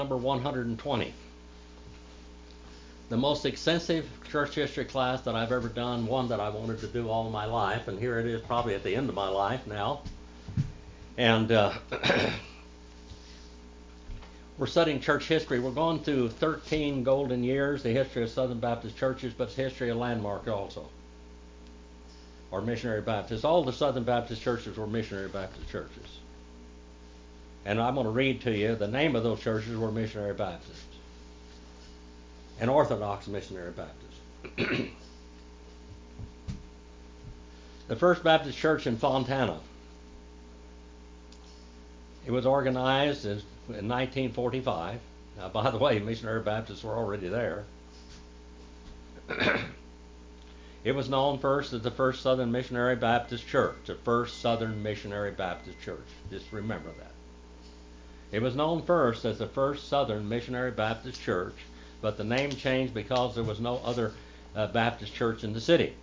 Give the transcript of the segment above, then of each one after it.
number 120. The most extensive church history class that I've ever done, one that I wanted to do all my life, and here it is probably at the end of my life now. And we're studying church history. We're going through 13 golden years, the history of Southern Baptist churches, but it's the history of Landmark also, or missionary Baptists. All the Southern Baptist churches were missionary Baptist churches. And I'm going to read to you the name of those churches were missionary Baptists and Orthodox missionary Baptists. The First Baptist Church in Fontana. It was organized in 1945. Now, by the way, missionary Baptists were already there. It was known first as the First Southern Missionary Baptist Church, the First Southern Missionary Baptist Church. Just remember that. It was known first as the First Southern Missionary Baptist Church, but the name changed because there was no other Baptist church in the city.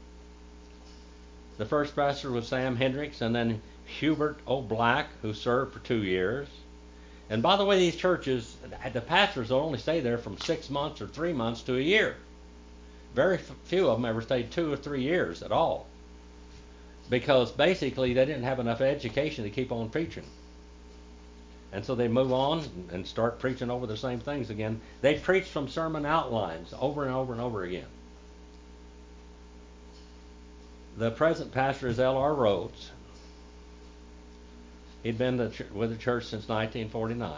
The first pastor was Sam Hendricks, and then Hubert O. Black, who served for 2 years. And by the way, these churches, the pastors will only stay there from 6 months or 3 months to a year. Very few of them ever stayed 2 or 3 years at all, because basically they didn't have enough education to keep on preaching. And so they move on and start preaching over the same things again. They preach from sermon outlines over and over and over again. The present pastor is L.R. Rhodes. He'd been with the church since 1949.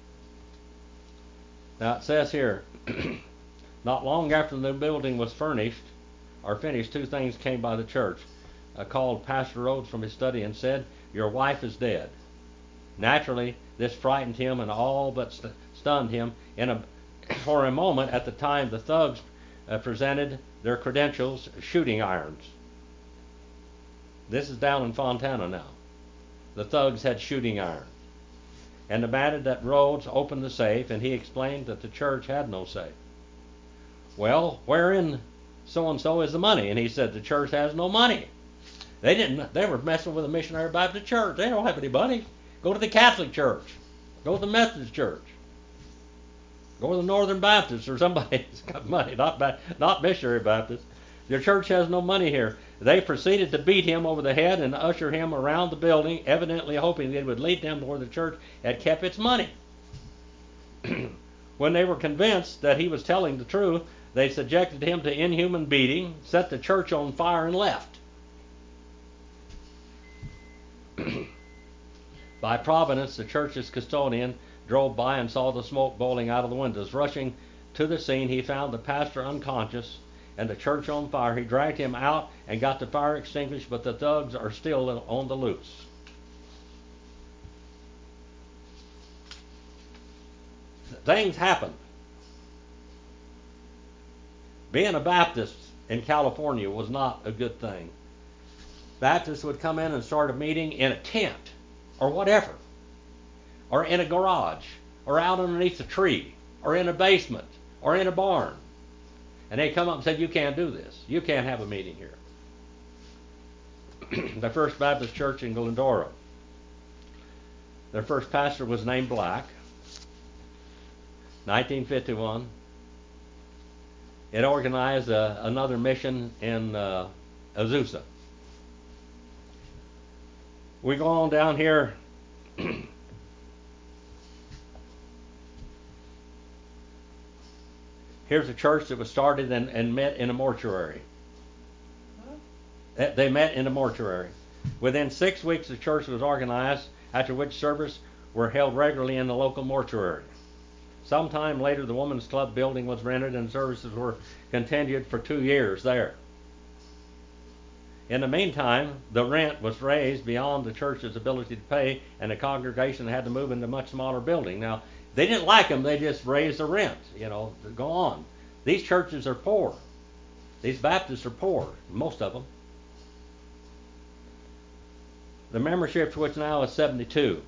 Now it says here, not long after the building was finished, 2 things came by the church. Called Pastor Rhodes from his study and said, "Your wife is dead." Naturally, this frightened him and all but stunned him. For a moment at the time, the thugs presented their credentials, shooting irons. This is down in Fontana now. The thugs had shooting irons and demanded that Rhodes open the safe, and he explained that the church had no safe. "Well, wherein so-and-so is the money?" And he said, "The church has no money." They were messing with a missionary Baptist church. They don't have any money. Go to the Catholic Church. Go to the Methodist Church. Go to the Northern Baptist or somebody that's got money, not missionary Baptist. Your church has no money here. They proceeded to beat him over the head and usher him around the building, evidently hoping they would lead them to where the church had kept its money. When they were convinced that he was telling the truth, they subjected him to inhuman beating, set the church on fire, and left. By providence, the church's custodian drove by and saw the smoke boiling out of the windows. Rushing to the scene, he found the pastor unconscious and the church on fire. He dragged him out and got the fire extinguished, but the thugs are still on the loose. Things happen. Being a Baptist in California was not a good thing. Baptists would come in and start a meeting in a tent or whatever, or in a garage, or out underneath a tree, or in a basement, or in a barn. And they come up and say, "You can't do this. You can't have a meeting here." The First Baptist Church in Glendora, their first pastor was named Black. 1951. It organized another mission in Azusa. We go on down here. Here's a church that was started and met in a mortuary. They met in a mortuary. Within 6 weeks, the church was organized, after which service were held regularly in the local mortuary. Sometime later, the Women's Club building was rented and services were continued for 2 years there. In the meantime, the rent was raised beyond the church's ability to pay, and the congregation had to move into a much smaller building. Now, they didn't like them. They just raised the rent, to go on. These churches are poor. These Baptists are poor, most of them. The membership, which now is 72.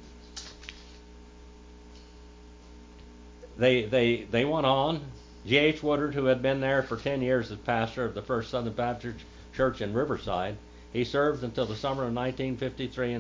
They went on. G.H. Woodard, who had been there for 10 years as pastor of the First Southern Baptist Church in Riverside, he served until the summer of 1953 and succeeded by Field M. Lakehart.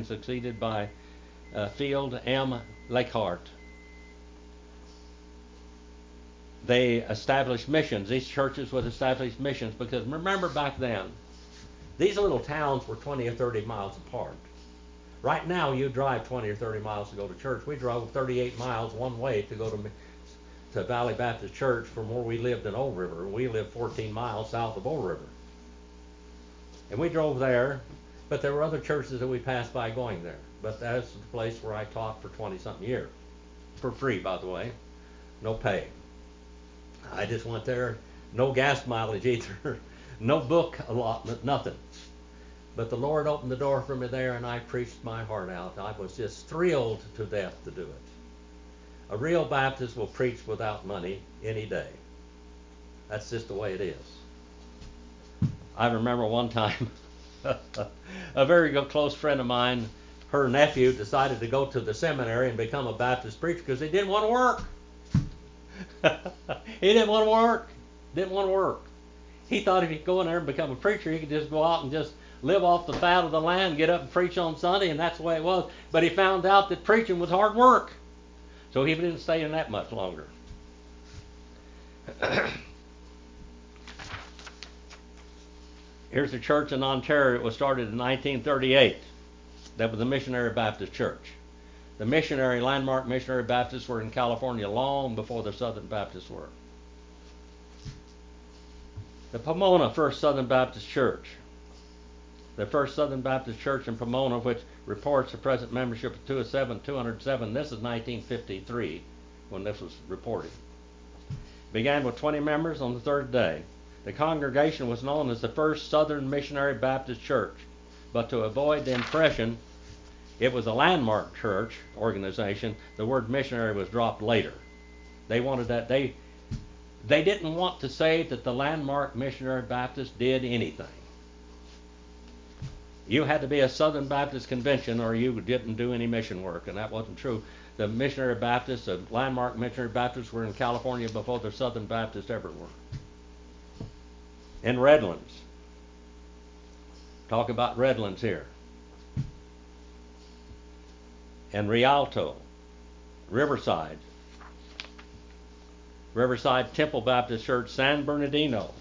they established missions. These churches would establish missions because remember back then, these little towns were 20 or 30 miles apart. Right now, you drive 20 or 30 miles to go to church. We drove 38 miles one way to go to Valley Baptist Church from where we lived in Old River. We lived 14 miles south of Old River. And we drove there, but there were other churches that we passed by going there. But that's the place where I taught for 20-something years. For free, by the way. No pay. I just went there. No gas mileage either. No book allotment, nothing. But the Lord opened the door for me there, and I preached my heart out. I was just thrilled to death to do it. A real Baptist will preach without money any day. That's just the way it is. I remember one time, a very good close friend of mine, her nephew decided to go to the seminary and become a Baptist preacher because he didn't want to work. He didn't want to work. Didn't want to work. He thought if he could go in there and become a preacher, he could just go out and just live off the fat of the land, get up and preach on Sunday, and that's the way it was. But he found out that preaching was hard work. So he didn't stay in that much longer. Here's a church in Ontario. It was started in 1938. That was the Missionary Baptist Church. The landmark missionary Baptists were in California long before the Southern Baptists were. The Pomona First Southern Baptist Church. The First Southern Baptist Church in Pomona, which reports a present membership of 207. This is 1953 when this was reported. Began with 20 members on the third day. The congregation was known as the First Southern Missionary Baptist Church, but to avoid the impression it was a landmark church organization, the word missionary was dropped later. They wanted that. They didn't want to say that the landmark missionary Baptist did anything. You had to be a Southern Baptist convention or you didn't do any mission work, and that wasn't true. The missionary Baptists, the landmark missionary Baptists were in California before the Southern Baptists ever were. In Redlands. Talk about Redlands here. And Rialto, Riverside Temple Baptist Church, San Bernardino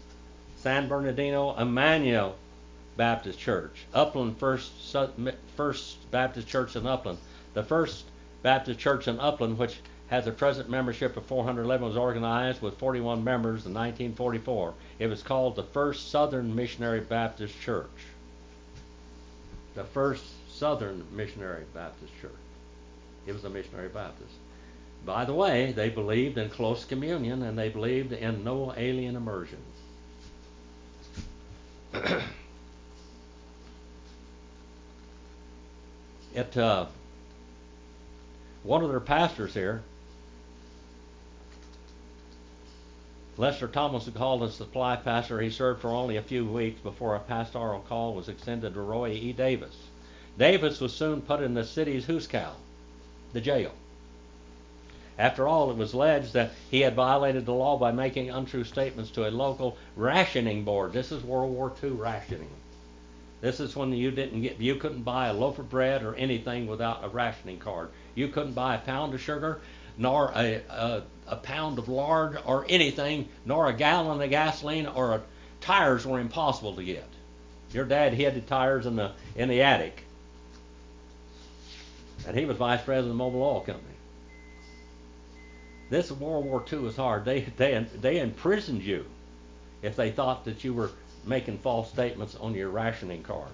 Emmanuel Baptist Church, Upland First Baptist Church in Upland. The First Baptist Church in Upland, which has a present membership of 411, was organized with 41 members in 1944. It was called the First Southern Missionary Baptist Church. The First Southern Missionary Baptist Church. It was a missionary Baptist. By the way, they believed in close communion and they believed in no alien immersion. One of their pastors here, Lester Thomas, who called a supply pastor, he served for only a few weeks before a pastoral call was extended to Roy E. Davis. Davis was soon put in the city's hoosecow, the jail. After all, it was alleged that he had violated the law by making untrue statements to a local rationing board. This is World War II rationing. This is when you couldn't buy a loaf of bread or anything without a rationing card. You couldn't buy a pound of sugar, nor a pound of lard or anything, nor a gallon of gasoline, or tires were impossible to get. Your dad hid the tires in the attic, and he was vice president of the Mobil Oil Company. This World War II was hard. They imprisoned you if they thought that you were making false statements on your rationing card.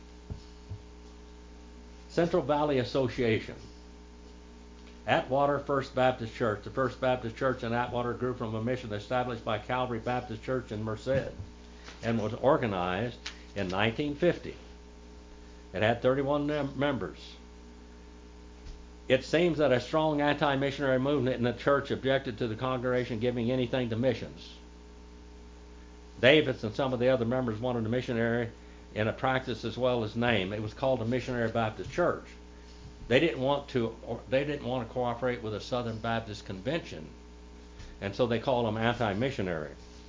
Central Valley Association. Atwater First Baptist Church. The First Baptist Church in Atwater grew from a mission established by Calvary Baptist Church in Merced and was organized in 1950. It had 31 members. It seems that a strong anti-missionary movement in the church objected to the congregation giving anything to missions. Davis and some of the other members wanted a missionary in a practice as well as name. It was called a Missionary Baptist Church. They didn't want to cooperate with a Southern Baptist convention, and so they called them anti-missionary.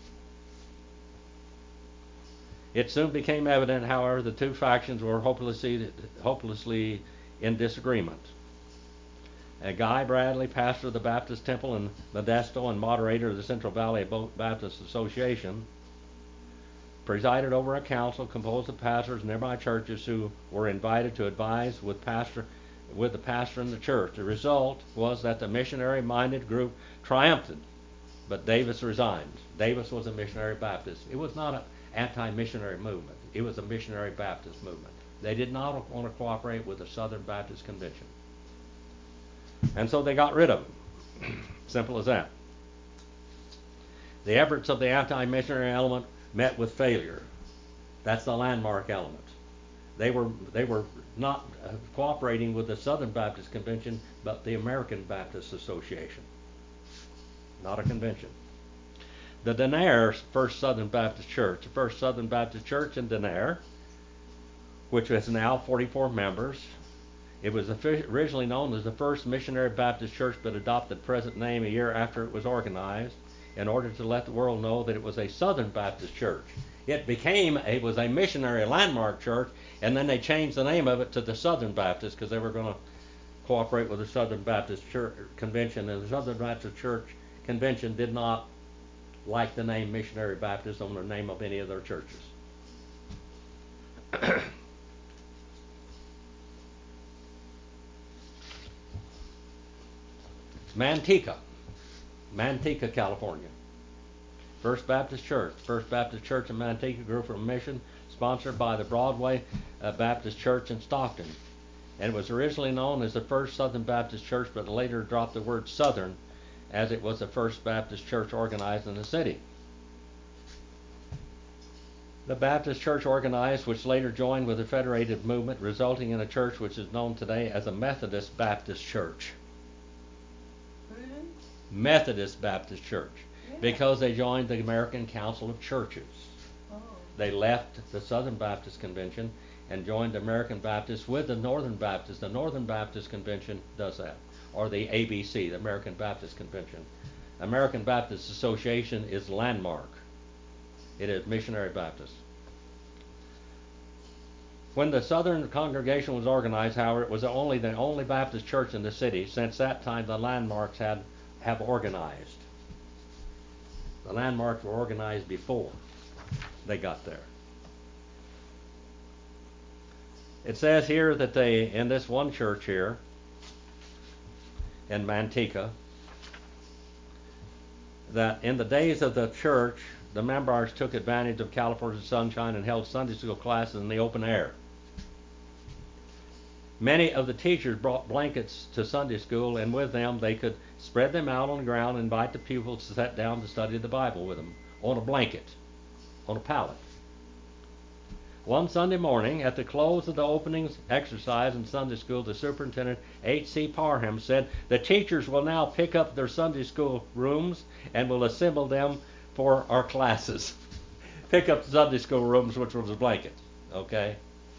It soon became evident, however, the two factions were hopelessly in disagreement. Guy Bradley, pastor of the Baptist Temple in Modesto and moderator of the Central Valley Baptist Association, presided over a council composed of pastors of nearby churches who were invited to advise with the pastor in the church. The result was that the missionary-minded group triumphed, but Davis resigned. Davis was a missionary Baptist. It was not an anti-missionary movement. It was a missionary Baptist movement. They did not want to cooperate with the Southern Baptist Convention. And so they got rid of him. Simple as that. The efforts of the anti-missionary element met with failure. That's the landmark element. They were not cooperating with the Southern Baptist Convention, but the American Baptist Association. Not a convention. The Denair First Southern Baptist Church, the First Southern Baptist Church in Denair, which has now 44 members. It was originally known as the First Missionary Baptist Church, but adopted the present name a year after it was organized in order to let the world know that it was a Southern Baptist church. It was a missionary landmark church, and then they changed the name of it to the Southern Baptist because they were going to cooperate with the Southern Baptist Church Convention, and the Southern Baptist Church Convention did not like the name Missionary Baptist on the name of any of their churches. Manteca, California. First Baptist Church. First Baptist Church in Manteca grew from a mission sponsored by the Broadway Baptist Church in Stockton. And it was originally known as the First Southern Baptist Church, but later dropped the word Southern as it was the first Baptist church organized in the city. The Baptist Church organized, which later joined with the Federated Movement, resulting in a church which is known today as a Methodist Baptist Church. Methodist Baptist Church, because they joined the American Council of Churches. They left the Southern Baptist Convention and joined the American Baptist with the Northern Baptist. The Northern Baptist Convention does that, or the ABC, the American Baptist Convention. American Baptist Association is landmark. It is missionary Baptist. When the Southern congregation was organized, however, it was the only Baptist church in the city. Since that time, the landmarks have organized. The landmarks were organized before they got there. It says here that in this one church here, in Manteca, that in the days of the church, the members took advantage of California sunshine and held Sunday school classes in the open air. Many of the teachers brought blankets to Sunday school, and with them they could spread them out on the ground and invite the pupils to sit down to study the Bible with them on a blanket, on a pallet. One Sunday morning, at the close of the opening exercise in Sunday school, the superintendent, H.C. Parham, said, "The teachers will now pick up their Sunday school rooms and will assemble them for our classes." Pick up the Sunday school rooms, which was a blanket. Okay?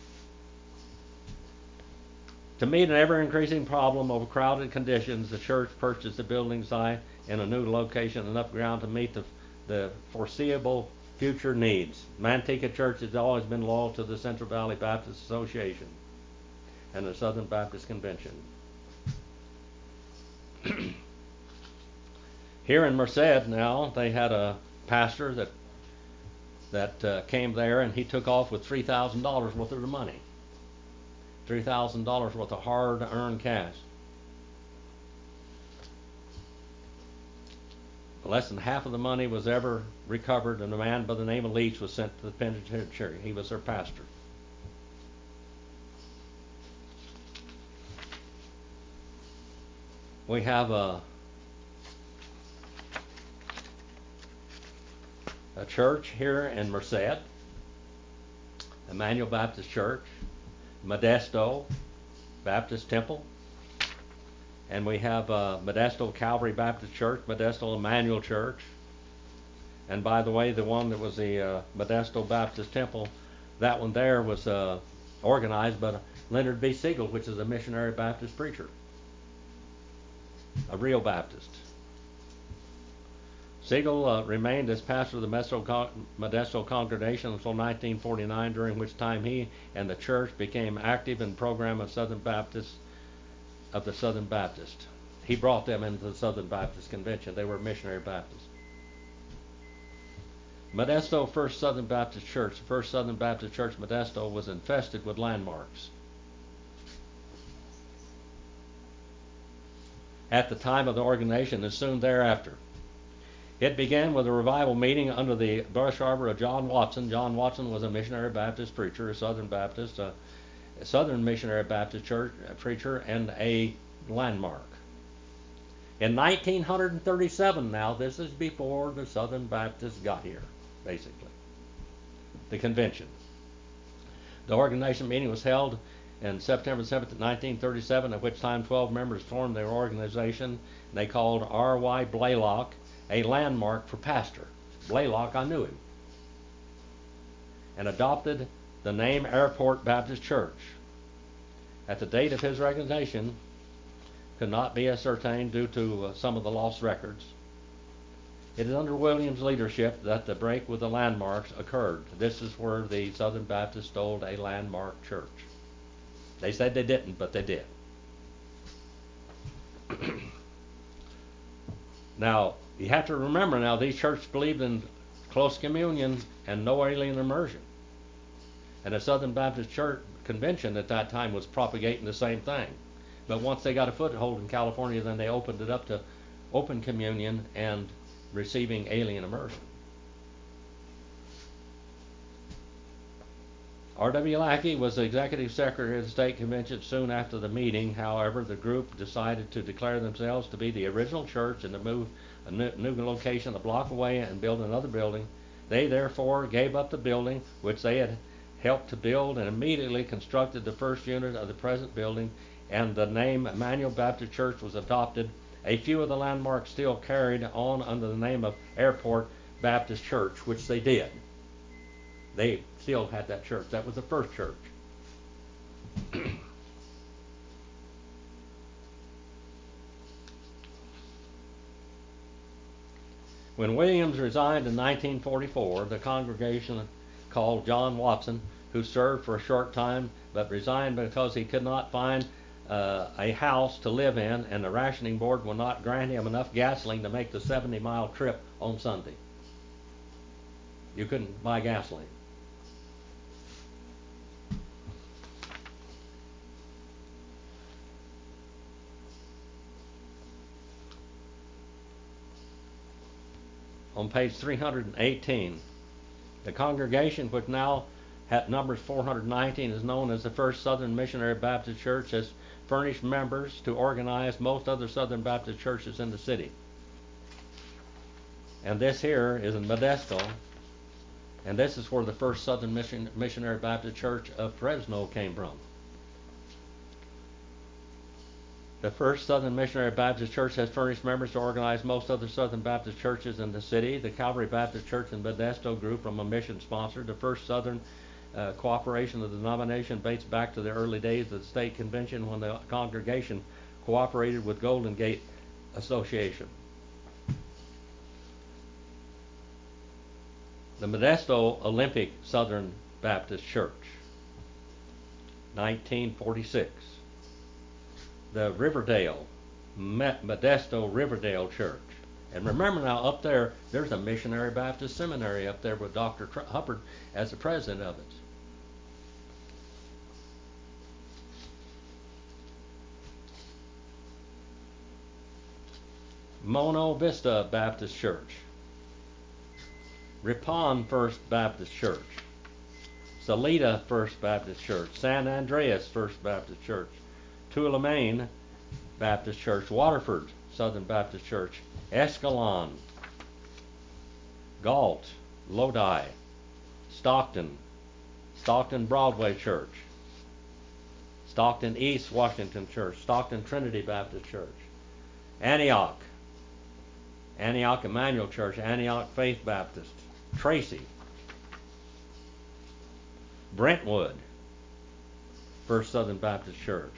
To meet an ever-increasing problem of crowded conditions, the church purchased the building site in a new location, enough ground to meet the foreseeable future needs. Manteca Church has always been loyal to the Central Valley Baptist Association and the Southern Baptist Convention. Here in Merced now, they had a pastor that came there, and he took off with $3,000 worth of the money. $3,000 worth of hard-earned cash. Less than half of the money was ever recovered, and a man by the name of Leach was sent to the penitentiary. He was their pastor. We have a church here in Merced, Emmanuel Baptist Church, Modesto Baptist Temple, and we have Modesto Calvary Baptist Church, Modesto Emmanuel Church, and by the way, the one that was the Modesto Baptist Temple, that one there was organized by Leonard B. Siegel, which is a missionary Baptist preacher, a real Baptist. Siegel remained as pastor of the Modesto congregation until 1949, during which time he and the church became active in the program of the Southern Baptist. he brought them into the Southern Baptist Convention. They were missionary Baptists. Modesto First Southern Baptist Church. The First Southern Baptist Church, Modesto, was infested with landmarks. At the time of the organization and soon thereafter. It began with a revival meeting under the brush arbor of John Watson. John Watson was a missionary Baptist preacher, a Southern Baptist, a Southern missionary Baptist church preacher, and a landmark. In 1937, now this is before the Southern Baptists got here, basically, the convention. The organization meeting was held on September 7th, 1937, at which time 12 members formed their organization. They called R.Y. Blaylock a landmark for pastor. Blaylock, I knew him. And adopted the name Airport Baptist Church. At the date of his resignation, could not be ascertained due to some of the lost records. It is under Williams' leadership that the break with the landmarks occurred. This is where the Southern Baptists stole a landmark church. They said they didn't, but they did. Now, you have to remember now, these churches believed in close communion and no alien immersion. And the Southern Baptist Church Convention at that time was propagating the same thing. But once they got a foothold in California, then they opened it up to open communion and receiving alien immersion. R.W. Lackey was the executive secretary of the state convention soon after the meeting. However, the group decided to declare themselves to be the original church and to move a new location a block away and build another building. They therefore gave up the building which they had helped to build and immediately constructed the first unit of the present building, and the name Emmanuel Baptist Church was adopted. A few of the landmarks still carried on under the name of Airport Baptist Church, which they did. They still had that church. That was the first church. When Williams resigned in 1944, the congregation called John Watson, who served for a short time but resigned because he could not find a house to live in, and the rationing board would not grant him enough gasoline to make the 70-mile trip on Sunday. You couldn't buy gasoline. On page 318, the congregation, which now at numbers 419, is known as the First Southern Missionary Baptist Church, has furnished members to organize most other Southern Baptist churches in the city. And this here is in Modesto, and this is where the First Southern Missionary Baptist Church of Fresno came from. The First Southern Missionary Baptist Church has furnished members to organize most other Southern Baptist churches in the city. The Calvary Baptist Church in Modesto grew from a mission sponsor. The First Southern cooperation of the denomination dates back to the early days of the state convention when the congregation cooperated with Golden Gate Association. The Modesto Olympic Southern Baptist Church, 1946. The Riverdale, Modesto Riverdale Church. And remember now, up there, there's a missionary Baptist seminary up there with Dr. Hubbard as the president of it. Mono Vista Baptist Church. Ripon First Baptist Church. Salida First Baptist Church. San Andreas First Baptist Church. Tulamane Baptist Church. Waterford Southern Baptist Church. Escalon. Galt. Lodi. Stockton. Stockton Broadway Church. Stockton East Washington Church. Stockton Trinity Baptist Church. Antioch. Antioch Emmanuel Church. Antioch Faith Baptist. Tracy. Brentwood First Southern Baptist Church.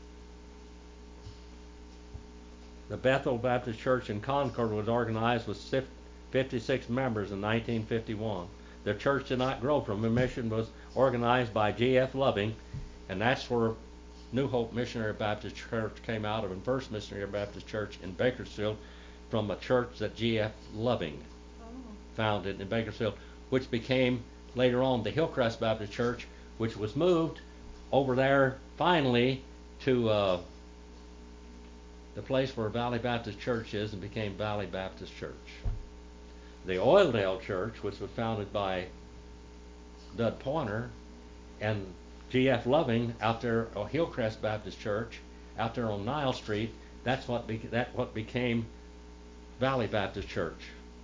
The Bethel Baptist Church in Concord was organized with 56 members in 1951. The church did not grow from a mission, was organized by G.F. Loving, and that's where New Hope Missionary Baptist Church came out of, and First Missionary Baptist Church in Bakersfield, from a church that G.F. Loving founded in Bakersfield, which became later on the Hillcrest Baptist Church, which was moved over there finally to the place where Valley Baptist Church is, and became Valley Baptist Church. The Oildale Church, which was founded by Dud Pointer and G.F. Loving out there, Hillcrest Baptist Church out there on Nile Street, that's what became Valley Baptist Church.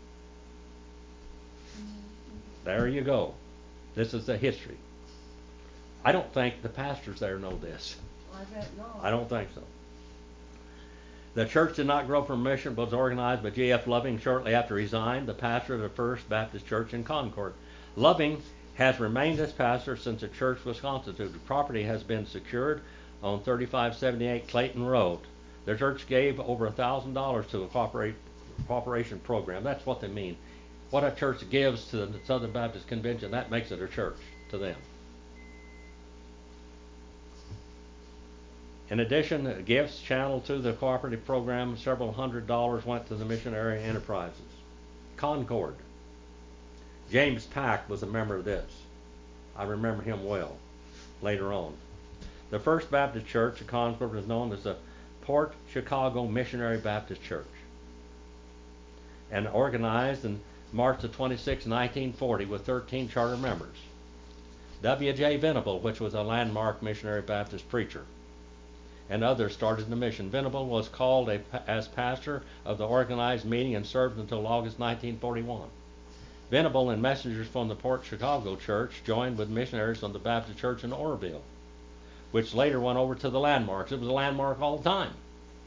There you go. This is the history. I don't think the pastors there know this. I bet not. I don't think so. The church did not grow from mission, but was organized by G.F. Loving shortly after he resigned, the pastor of the First Baptist Church in Concord. Loving has remained as pastor since the church was constituted. Property has been secured on 3578 Clayton Road. The church gave over $1,000 to a cooperation program. That's what they mean. What a church gives to the Southern Baptist Convention, that makes it a church to them. In addition, gifts channeled to the cooperative program, several $100s went to the missionary enterprises. Concord. James Pack was a member of this. I remember him well later on. The First Baptist Church of Concord was known as the Port Chicago Missionary Baptist Church, and organized in March the 26, 1940 with 13 charter members. W.J. Venable, which was a landmark missionary Baptist preacher, and others started the mission. Venable was called as pastor of the organized meeting and served until August 1941. Venable and messengers from the Port Chicago Church joined with missionaries from the Baptist Church in Oroville, which later went over to the landmarks. It was a landmark all the time.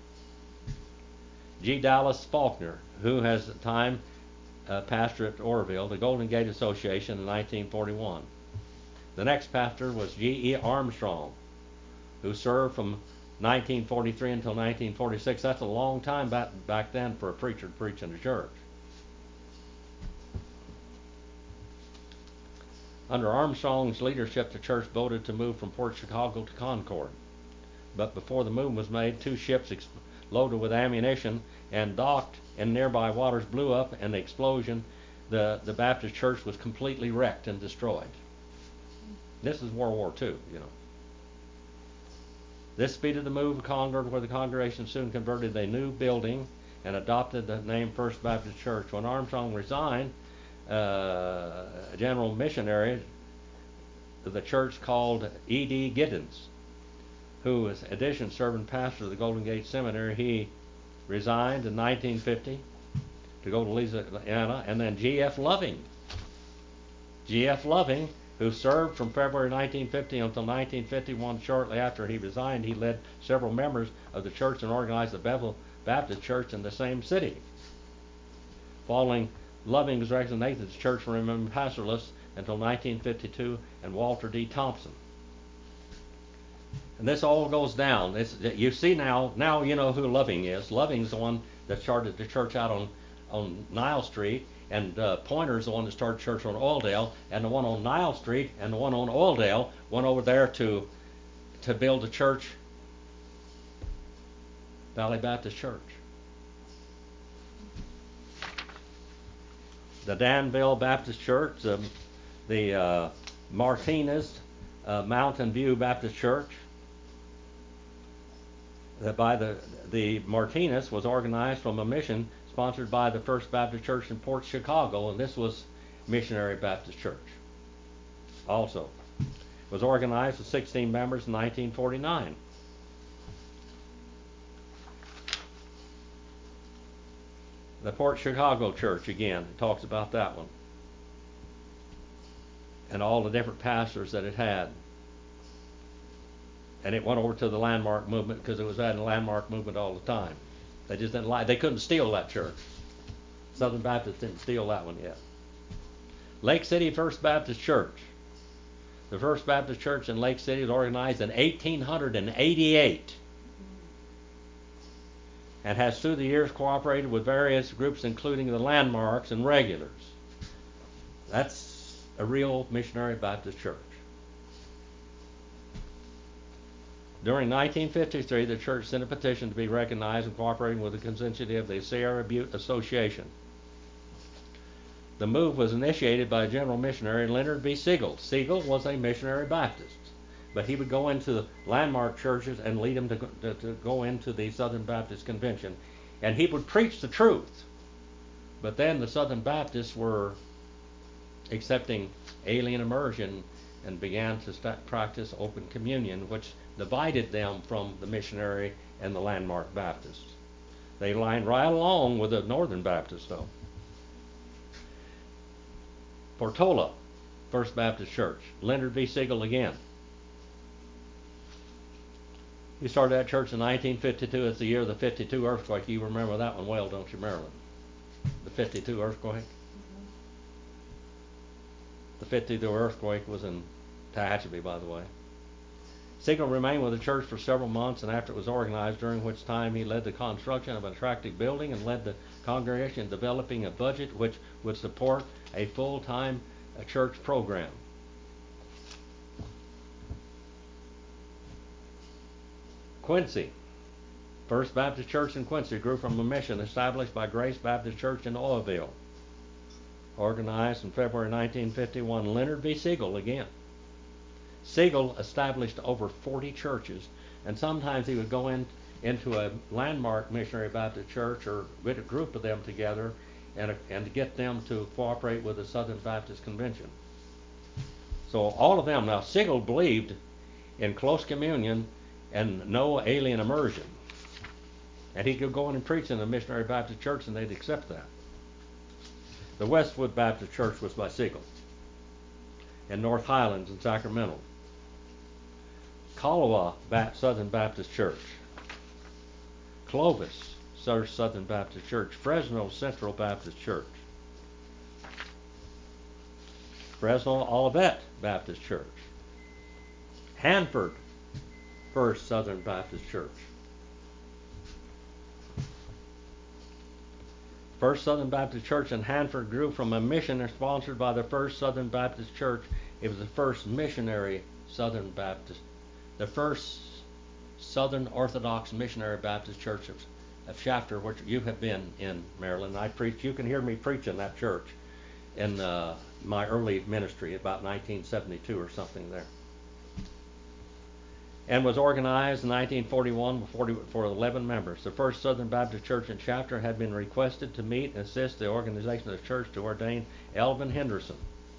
G. Dallas Faulkner, who has at the time pastor at Oroville, the Golden Gate Association in 1941. The next pastor was G. E. Armstrong, who served from 1943 until 1946. That's a long time back then for a preacher to preach in a church. Under Armstrong's leadership, the church voted to move from Port Chicago to Concord. But before the move was made, two ships loaded with ammunition and docked in nearby waters blew up, and the explosion, the Baptist church was completely wrecked and destroyed. This is World War II, you know. This speeded the move of Concord, where the congregation soon converted a new building and adopted the name First Baptist Church. When Armstrong resigned, a general missionary, the church called E.D. Giddens, who was in addition serving pastor of the Golden Gate Seminary, he resigned in 1950 to go to Louisiana, and then G.F. Loving, who served from February 1950 until 1951. Shortly after he resigned, he led several members of the church and organized the Bethel Baptist Church in the same city. Following Loving's resignation, the church remained pastorless until 1952 and Walter D. Thompson. And this all goes down. You see now you know who Loving is. Loving's the one that started the church out on Nile Street, and Pointer's the one that started church on Oildale, and the one on Nile Street and the one on Oildale went over there to build a church, Valley Baptist Church. The Danville Baptist Church, the Martinez Mountain View Baptist Church. The Martinez was organized from a mission sponsored by the First Baptist Church in Port Chicago, and this was Missionary Baptist Church. Also, it was organized with 16 members in 1949. The Port Chicago Church, again, it talks about that one, and all the different pastors that it had. And it went over to the landmark movement because it was at a landmark movement all the time. They just didn't they couldn't steal that church. Southern Baptists didn't steal that one yet. Lake City First Baptist Church. The First Baptist Church in Lake City was organized in 1888 and has through the years cooperated with various groups including the Landmarks and Regulars. That's a real missionary Baptist church. During 1953, the church sent a petition to be recognized and cooperating with the constituency of the Sierra Butte Association. The move was initiated by general missionary Leonard B. Siegel. Siegel was a missionary Baptist, but he would go into the landmark churches and lead them to go into the Southern Baptist Convention, and he would preach the truth. But then the Southern Baptists were accepting alien immersion and began to practice open communion, which divided them from the missionary and the landmark Baptists. They lined right along with the Northern Baptists, though. Portola, First Baptist Church, Leonard B. Siegel again. He started that church in 1952. It's the year of the 52 earthquake. You remember that one well, don't you, Marilyn? The 52 earthquake? The 52 earthquake was in Tehachapi, by the way. Siegel remained with the church for several months, and after it was organized, during which time he led the construction of an attractive building and led the congregation in developing a budget which would support a full-time church program. Quincy, First Baptist Church in Quincy, grew from a mission established by Grace Baptist Church in Oilville. Organized in February 1951, Leonard B. Siegel again. Siegel established over 40 churches, and sometimes he would go into a landmark missionary Baptist church or get a group of them together and get them to cooperate with the Southern Baptist Convention. So all of them. Now, Siegel believed in close communion and no alien immersion. And he could go in and preach in a missionary Baptist church and they'd accept that. The Westwood Baptist Church was by Siegel. In North Highlands in Sacramento. Kalawa Southern Baptist Church. Clovis Southern Baptist Church. Fresno Central Baptist Church. Fresno Olivet Baptist Church. Hanford First Southern Baptist Church. First Southern Baptist Church in Hanford grew from a mission sponsored by the First Southern Baptist Church. It was the first missionary Southern Baptist, the first Southern Orthodox Missionary Baptist Church of Shafter, which you have been in, Maryland. I preach. You can hear me preach in that church in my early ministry, about 1972 or something there. And was organized in 1941 for 11 members. The First Southern Baptist Church in Shafter had been requested to meet and assist the organization of the church to ordain Elvin Henderson.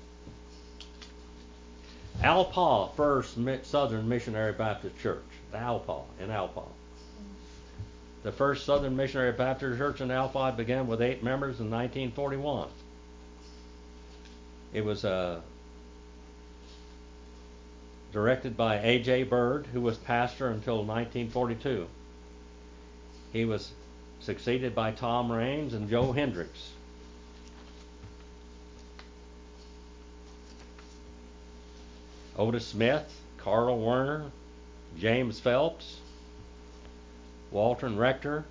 Alpa First Southern Missionary Baptist Church, Alpa in Alpa. The First Southern Missionary Baptist Church in Alpa began with 8 members in 1941. It was directed by A.J. Bird, who was pastor until 1942. He was succeeded by Tom Raines and Joe Hendricks. Otis Smith, Carl Werner, James Phelps, Walter Rector.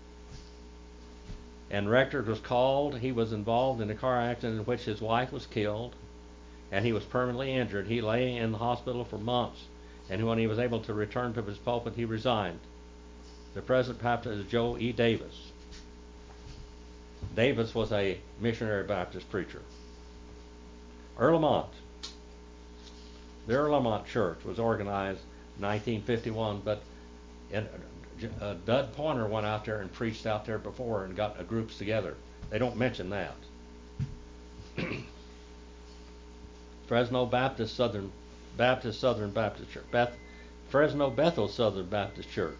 And Rector was called. He was involved in a car accident in which his wife was killed, and he was permanently injured. He lay in the hospital for months, and when he was able to return to his pulpit, he resigned. The present pastor is Joe E. Davis. Davis was a missionary Baptist preacher. Earlemont. The Earlemont Church was organized in 1951, but Dud Pointer went out there and preached out there before and got groups together. They don't mention that. Fresno Baptist Southern Baptist Church. Fresno Bethel Southern Baptist Church.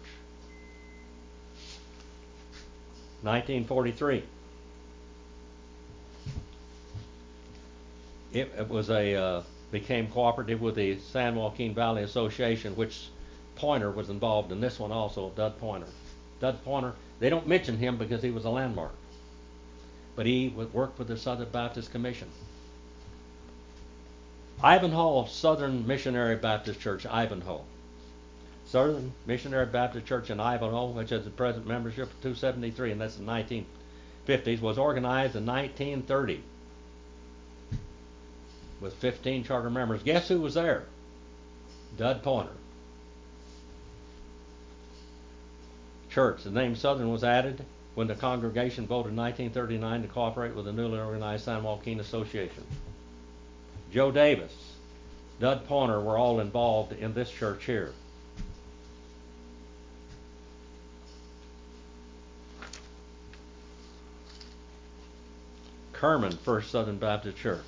1943. It was became cooperative with the San Joaquin Valley Association, which Pointer was involved in this one also, Dud Pointer. Dud Pointer, they don't mention him because he was a landmark, but he worked with the Southern Baptist Commission. Ivanhoe Southern Missionary Baptist Church, Ivanhoe. Southern Missionary Baptist Church in Ivanhoe, which has a present membership of 273, and that's the 1950s, was organized in 1930 with 15 charter members. Guess who was there? Dud Pointer. church. The name Southern was added when the congregation voted in 1939 to cooperate with the newly organized San Joaquin Association. Joe Davis, Dud Pointer were all involved in this church here. Kerman First Southern Baptist Church.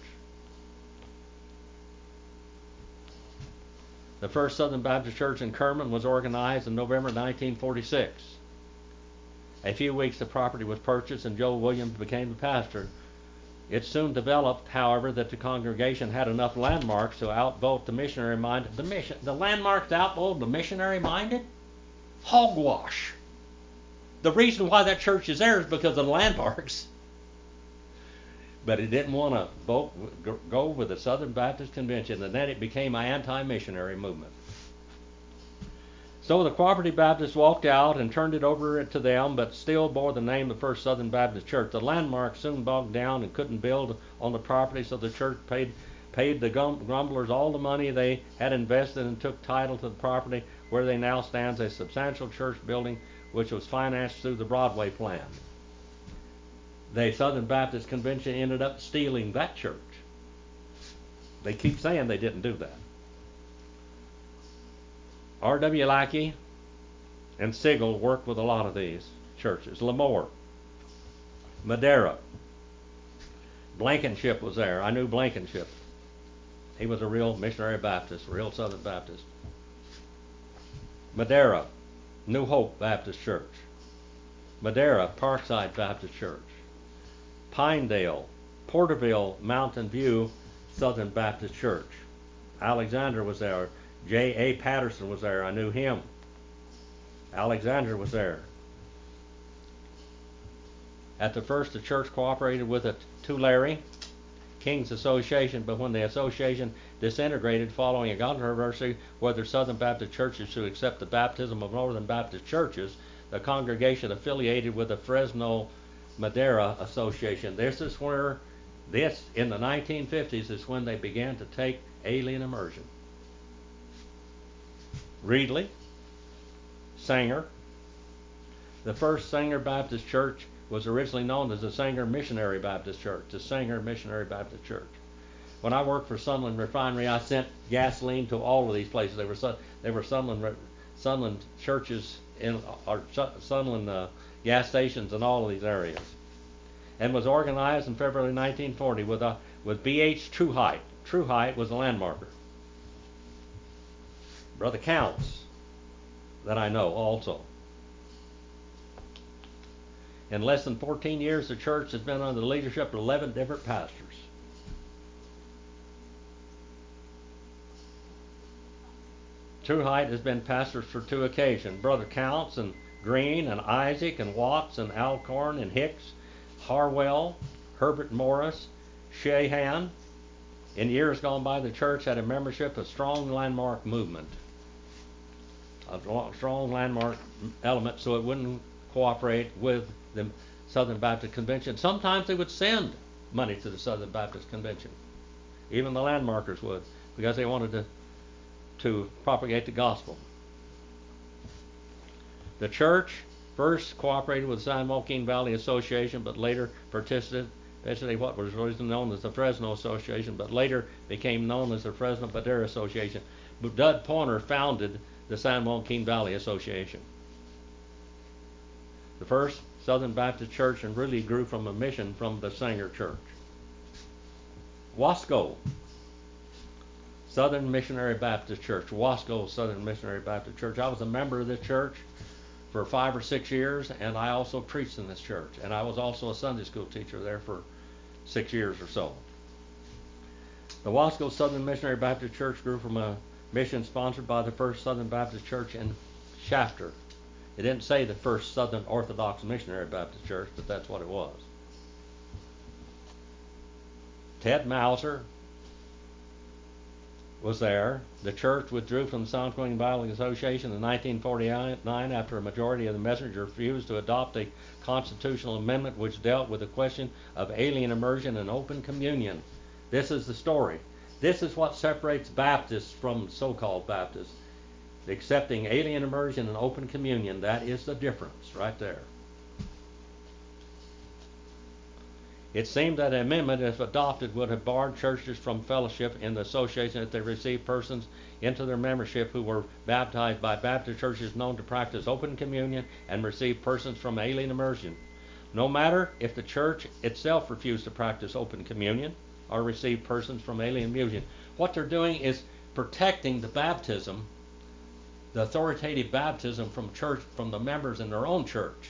The First Southern Baptist Church in Kerman was organized in November 1946. A few weeks the property was purchased and Joe Williams became the pastor. It soon developed, however, that the congregation had enough landmarks to outvote the missionary-minded. The landmarks outvote the missionary-minded? Hogwash. The reason why that church is there is because of the landmarks. But it didn't want to go with the Southern Baptist Convention, and then it became an anti-missionary movement. So the Cooperative Baptists walked out and turned it over to them, but still bore the name of the First Southern Baptist Church. The landmark soon bogged down and couldn't build on the property, so the church paid the grumblers all the money they had invested and took title to the property, where they now stands a substantial church building which was financed through the Broadway plan. The Southern Baptist Convention ended up stealing that church. They keep saying they didn't do that. R.W. Lackey and Sigel worked with a lot of these churches. Lemoore, Madera, Blankenship was there. I knew Blankenship. He was a real missionary Baptist, real Southern Baptist. Madera, New Hope Baptist Church. Madera, Parkside Baptist Church. Pinedale, Porterville, Mountain View Southern Baptist Church. Alexander was there. J.A. Patterson was there. I knew him. Alexander was there. At the first, the church cooperated with the Tulare Kings Association, but when the association disintegrated following a controversy whether Southern Baptist churches should accept the baptism of Northern Baptist churches, the congregation affiliated with the Fresno Madera Association. This, in the 1950s, is when they began to take alien immersion. Reedley, Sanger. The first Sanger Baptist Church was originally known as the Sanger Missionary Baptist Church, the Sanger Missionary Baptist Church. When I worked for Sunland Refinery, I sent gasoline to all of these places. They were Sunland churches or Sunland gas stations in all of these areas, and was organized in February 1940 with B.H. Trueheit. Trueheit was a landmarker. Brother Counts, that I know also. In less than 14 years, the church has been under the leadership of 11 different pastors. Trueheit has been pastors for 2 occasions. Brother Counts and Green and Isaac and Watts and Alcorn and Hicks, Harwell, Herbert Morris, Shahan. In years gone by, the church had a membership of strong landmark movement, a strong landmark element, so it wouldn't cooperate with the Southern Baptist Convention. Sometimes they would send money to the Southern Baptist Convention. Even the landmarkers would, because they wanted to propagate the gospel. The church first cooperated with the San Joaquin Valley Association, but later participated in what was originally known as the Fresno Association, but later became known as the Fresno Madera Association. But Dud Pointer founded the San Joaquin Valley Association. The first Southern Baptist Church, and really grew from a mission from the Sanger Church. Wasco, Southern Missionary Baptist Church. Wasco Southern Missionary Baptist Church. I was a member of this church for 5 or 6 years, and I also preached in this church. And I was also a Sunday school teacher there for 6 years or so. The Wasco Southern Missionary Baptist Church grew from a mission sponsored by the First Southern Baptist Church in Shafter. It didn't say the First Southern Orthodox Missionary Baptist Church, but that's what it was. Ted Mauser was there. The church withdrew from the San Joaquin Valley Association in 1949 after a majority of the messengers refused to adopt a constitutional amendment which dealt with the question of alien immersion and open communion. This is the story. This is what separates Baptists from so-called Baptists. accepting alien immersion and open communion. That is the difference right there. It seemed that an amendment, if adopted, would have barred churches from fellowship in the association if they received persons into their membership who were baptized by Baptist churches known to practice open communion and receive persons from alien immersion. No matter if the church itself refused to practice open communion or receive persons from alien immersion. What they're doing is protecting the baptism, the authoritative baptism from the members in their own church,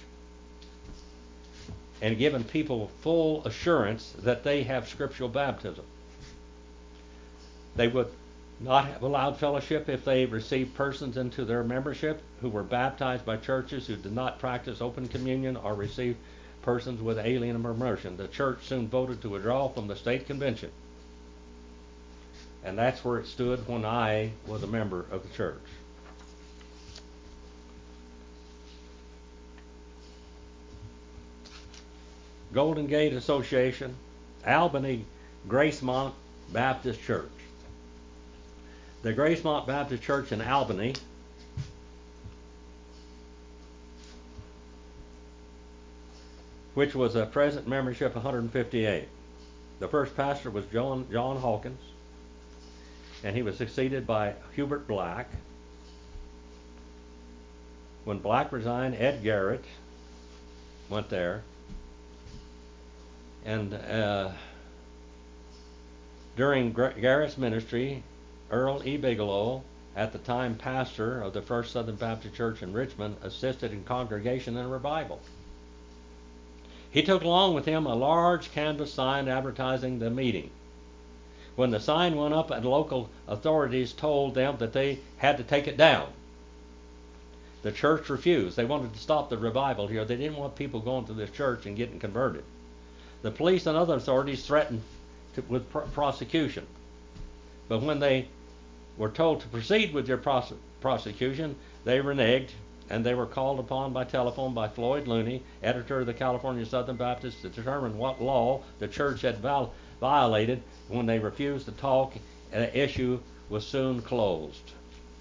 and giving people full assurance that they have scriptural baptism. They would not have allowed fellowship if they received persons into their membership who were baptized by churches who did not practice open communion or received persons with alien immersion. The church soon voted to withdraw from the state convention. And that's where it stood when I was a member of the church. Golden Gate Association, Albany Gracemont Baptist Church. The Gracemont Baptist Church in Albany which was a present membership of 158. The first pastor was John Hawkins, and he was succeeded by Hubert Black. When Black resigned, Ed Garrett went there. And during Garrett's ministry, Earl E. Bigelow, at the time pastor of the First Southern Baptist Church in Richmond, assisted in congregation and revival. He took along with him a large canvas sign advertising the meeting. When the sign went up, and local authorities told them that they had to take it down, the church refused. They wanted to stop the revival here. They didn't want people going to this church and getting converted. The police and other authorities threatened with prosecution. But when they were told to proceed with their prosecution, they reneged, and they were called upon by telephone by Floyd Looney, editor of the California Southern Baptist, to determine what law the church had violated. When they refused to talk, the issue was soon closed.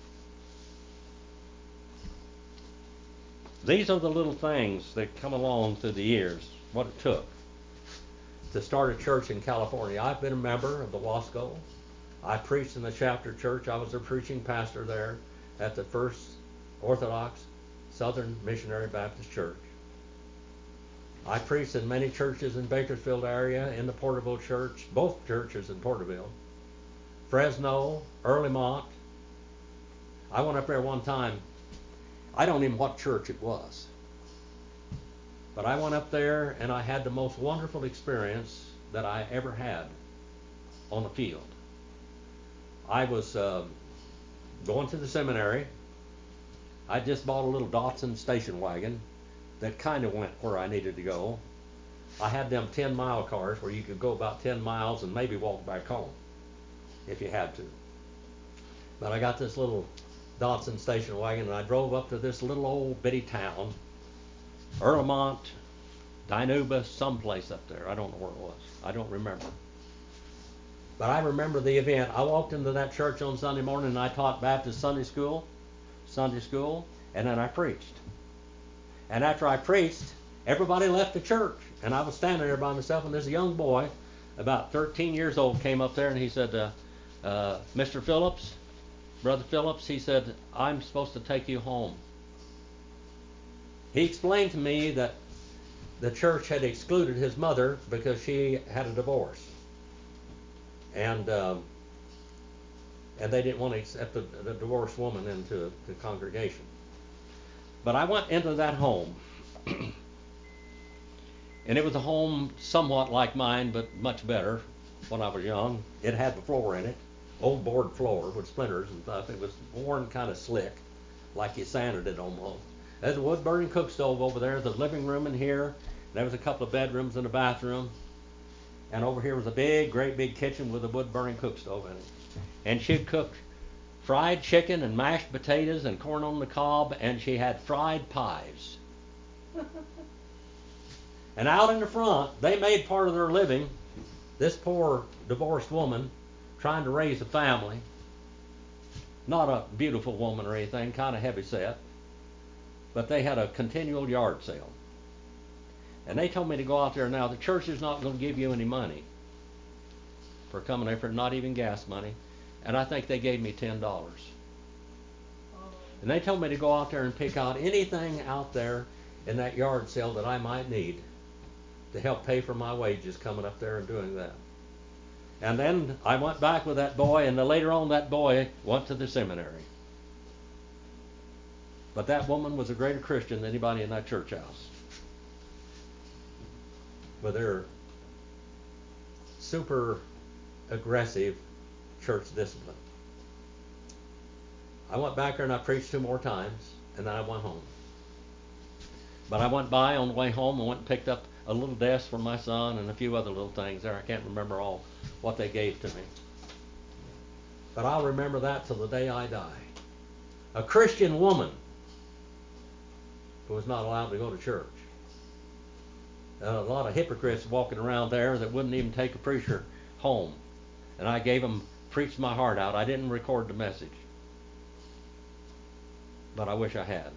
These are the little things that come along through the years, what it took to start a church in California. I've been a member of the Wasco. I preached in the chapter church. I was a preaching pastor there at the First Orthodox Southern Missionary Baptist Church. I preached in many churches in Bakersfield area, in the Porterville Church, both churches in Porterville, Fresno, Earlymont. I went up there one time. I don't even know what church it was. But I went up there and I had the most wonderful experience that I ever had on the field. I was going to the seminary. I just bought a little Datsun station wagon that kind of went where I needed to go. I had them 10-mile cars where you could go about 10 miles and maybe walk back home if you had to. But I got this little Datsun station wagon and I drove up to this little old bitty town, Earlymont, Dinuba, someplace up there. I don't know where it was. I don't remember. But I remember the event. I walked into that church on Sunday morning and I taught Baptist Sunday school, and then I preached. And after I preached, everybody left the church. And I was standing there by myself, and this young boy, about 13 years old, came up there and he said, Mr. Phillips, Brother Phillips, he said, I'm supposed to take you home. He explained to me that the church had excluded his mother because she had a divorce. And they didn't want to accept the divorced woman into the congregation. But I went into that home. And it was a home somewhat like mine, but much better when I was young. It had the floor in it, old board floor with splinters and stuff. It was worn kind of slick, like you sanded it almost. There's a wood-burning cook stove over there. There's a living room in here. There was a couple of bedrooms and a bathroom. And over here was a great big kitchen with a wood-burning cook stove in it. And she'd cook fried chicken and mashed potatoes and corn on the cob, and she had fried pies. And out in the front, they made part of their living, this poor divorced woman trying to raise a family, not a beautiful woman or anything, kind of heavy set, but they had a continual yard sale. And they told me to go out there. Now, the church is not going to give you any money for coming there, for not even gas money. And I think they gave me $10. And they told me to go out there and pick out anything out there in that yard sale that I might need to help pay for my wages coming up there and doing that. And then I went back with that boy, and later on that boy went to the seminary. But that woman was a greater Christian than anybody in that church house, with their super aggressive church discipline. I went back there and I preached 2 more times, and then I went home. But I went by on the way home and went and picked up a little desk for my son and a few other little things there. I can't remember all what they gave to me. But I'll remember that till the day I die. A Christian woman who was not allowed to go to church. A lot of hypocrites walking around there that wouldn't even take a preacher home. And I preached my heart out. I didn't record the message, but I wish I had.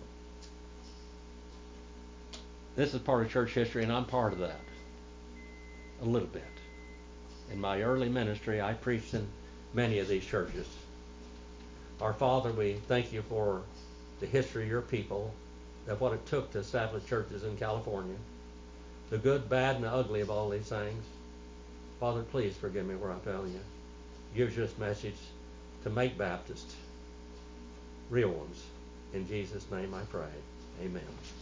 This is part of church history, and I'm part of that. A little bit. In my early ministry, I preached in many of these churches. Our Father, we thank you for the history of your people, of what it took to establish churches in California, the good, bad, and the ugly of all these things. Father, please forgive me where I fail you. Use this message to make Baptists real ones. In Jesus' name I pray. Amen.